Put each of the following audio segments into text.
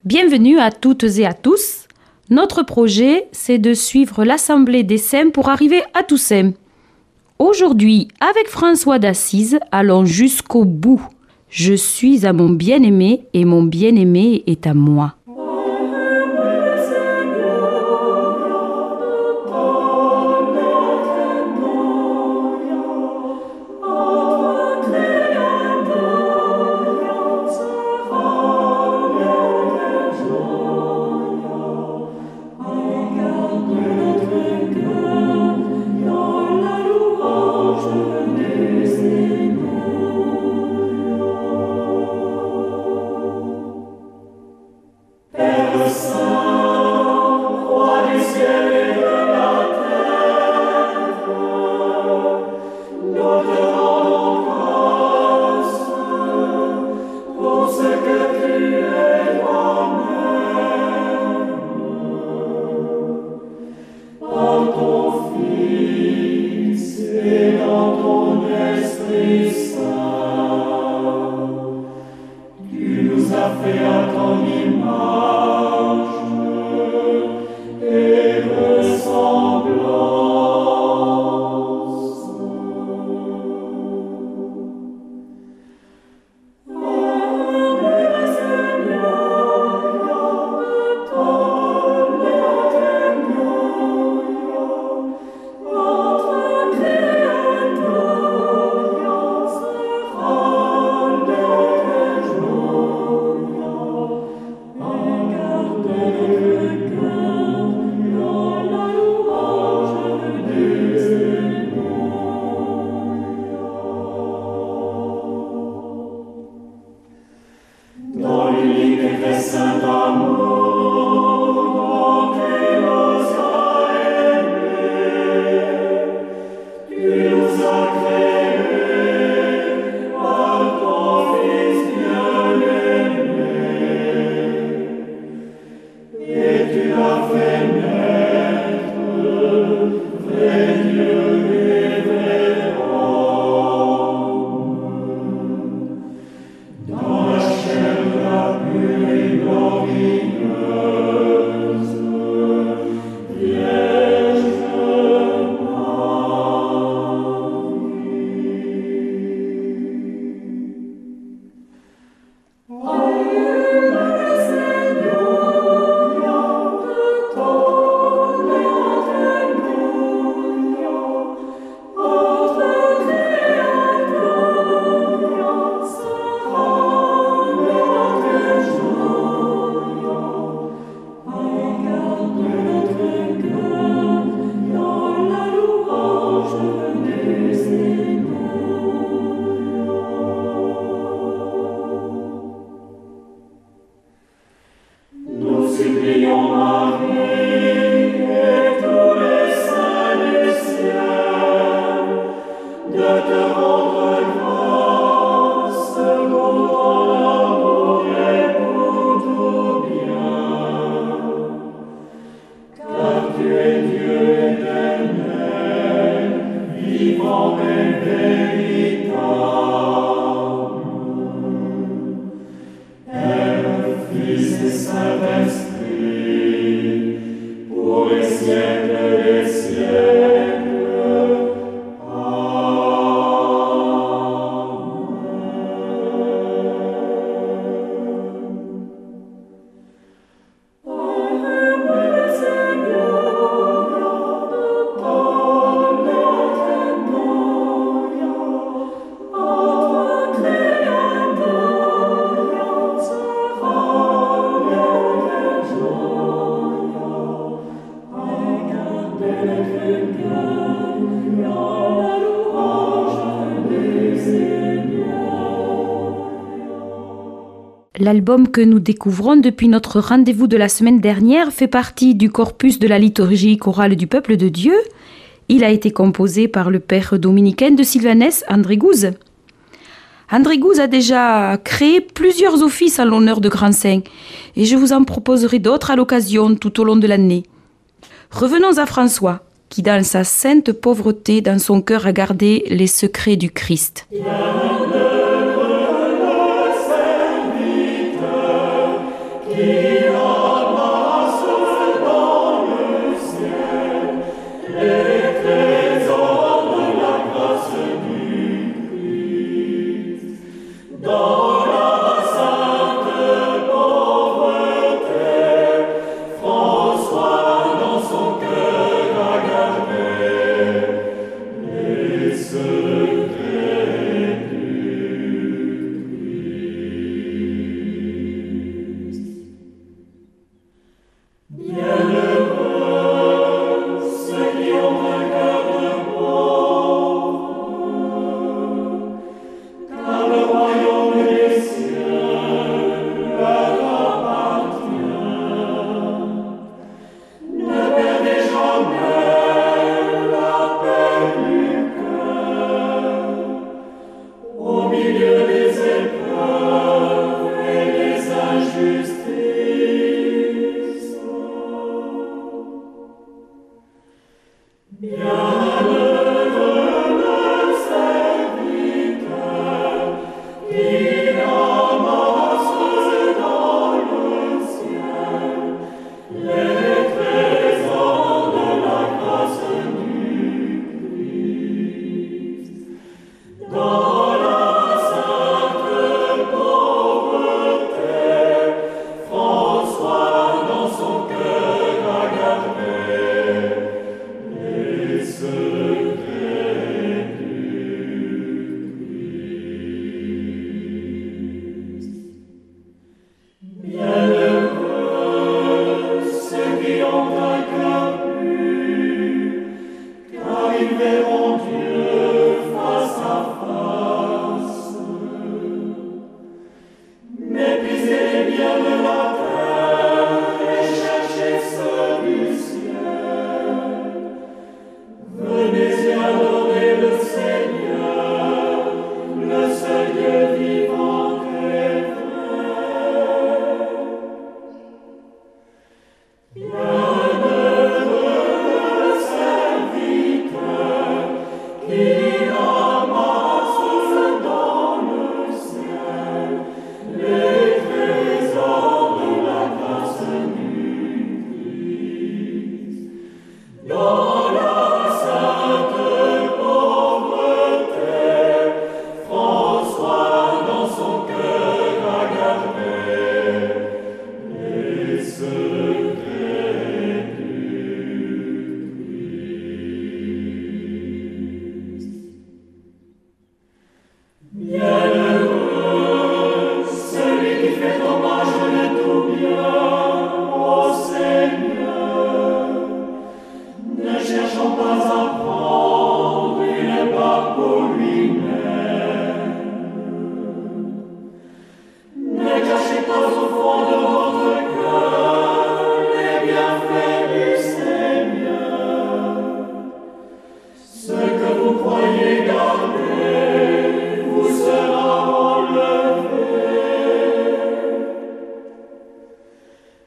Bienvenue à toutes et à tous. Notre projet, c'est de suivre l'Assemblée des Saints pour arriver à Toussaint. Aujourd'hui, avec François d'Assise, allons jusqu'au bout. Je suis à mon bien-aimé et mon bien-aimé est à moi. L'album que nous découvrons depuis notre rendez-vous de la semaine dernière fait partie du corpus de la liturgie chorale du peuple de Dieu. Il a été composé par le père dominicain de Sylvanès, André Gouze. André Gouze a déjà créé plusieurs offices en l'honneur de grands saints et je vous en proposerai d'autres à l'occasion tout au long de l'année. Revenons à François, qui dans sa sainte pauvreté, dans son cœur a gardé les secrets du Christ. Qui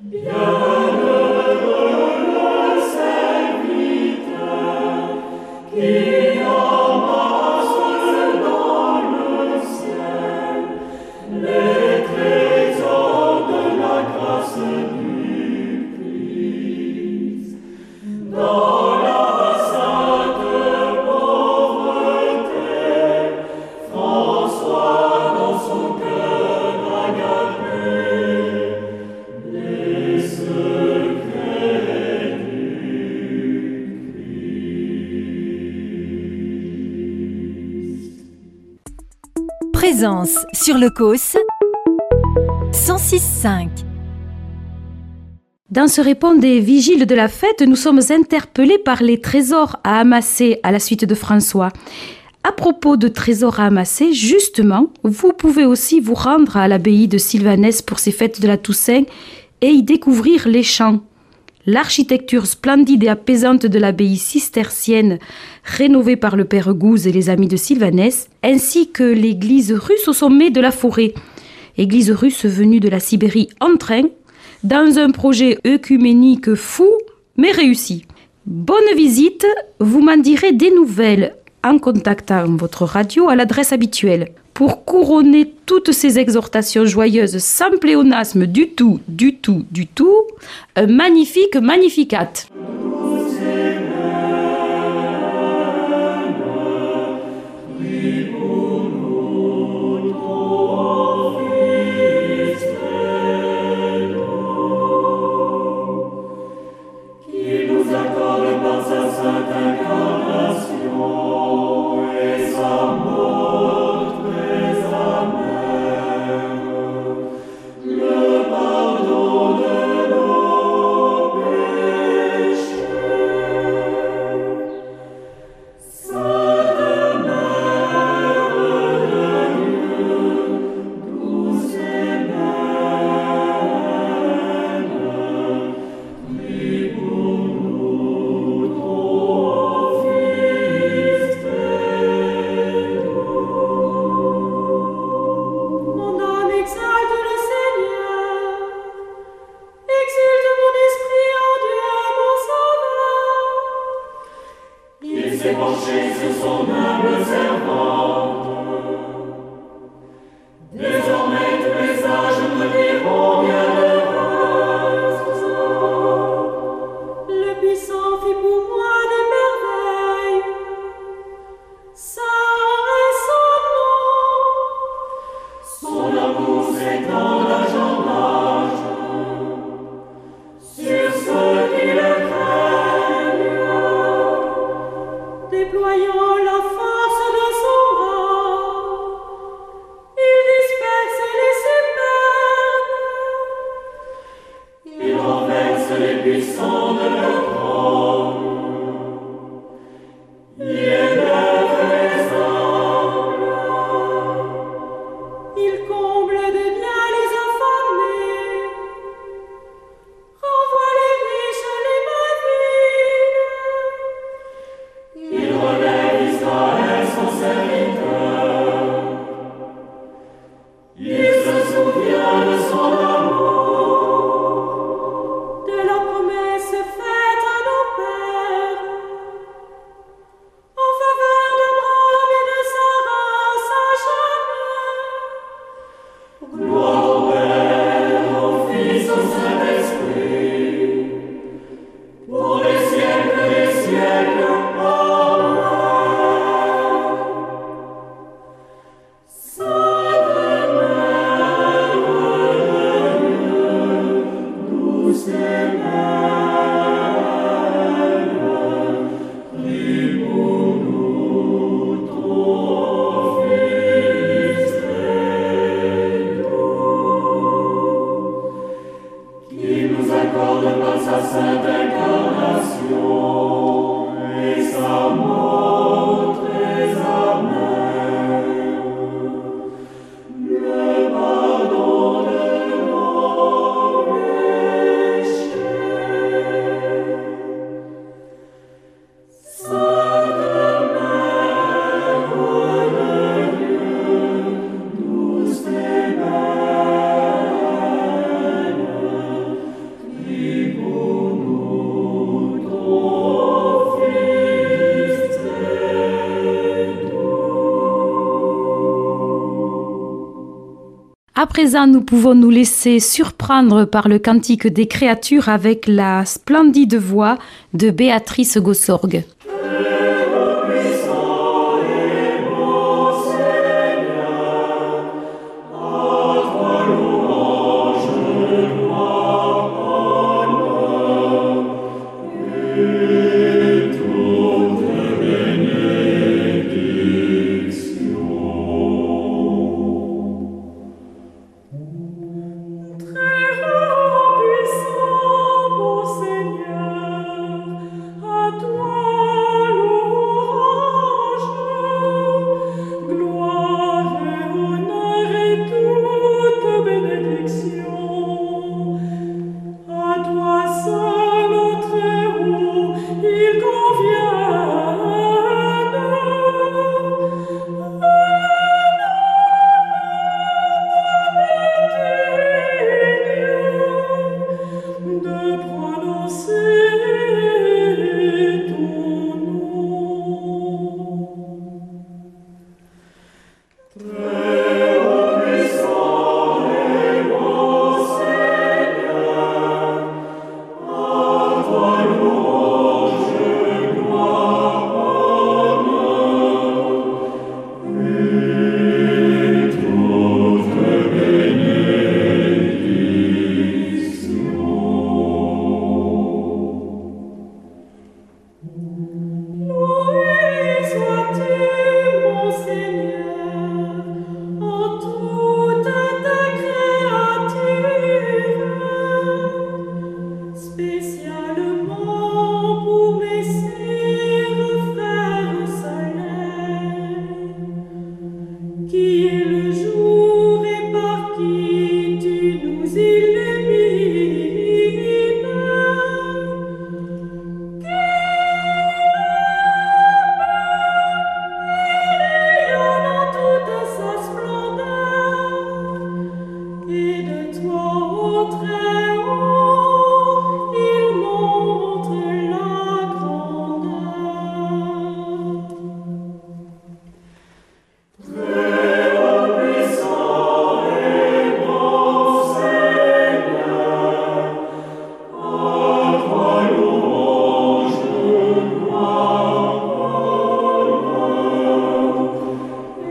Présence sur le COS 106.5. Dans ce répond des vigiles de la fête, nous sommes interpellés par les trésors à amasser à la suite de François. À propos de trésors à amasser, justement, vous pouvez aussi vous rendre à l'abbaye de Sylvanès pour ces fêtes de la Toussaint et y découvrir les chants. L'architecture splendide et apaisante de l'abbaye cistercienne, rénovée par le père Gouze et les amis de Sylvanès, ainsi que l'église russe au sommet de la forêt. Église russe venue de la Sibérie en train, dans un projet œcuménique fou, mais réussi. Bonne visite, vous m'en direz des nouvelles en contactant votre radio à l'adresse habituelle. Pour couronner toutes ces exhortations joyeuses sans pléonasme du tout, un magnifique Magnificat. À présent, nous pouvons nous laisser surprendre par le cantique des créatures avec la splendide voix de Béatrice Gossorgue.